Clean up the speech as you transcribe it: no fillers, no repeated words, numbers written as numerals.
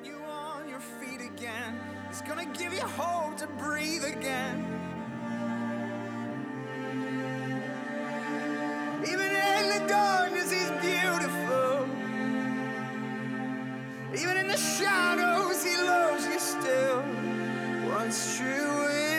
set you on your feet again. He's gonna give you hope to breathe again. Even in the darkness, he's beautiful. Even in the shadows, he loves you still. What's true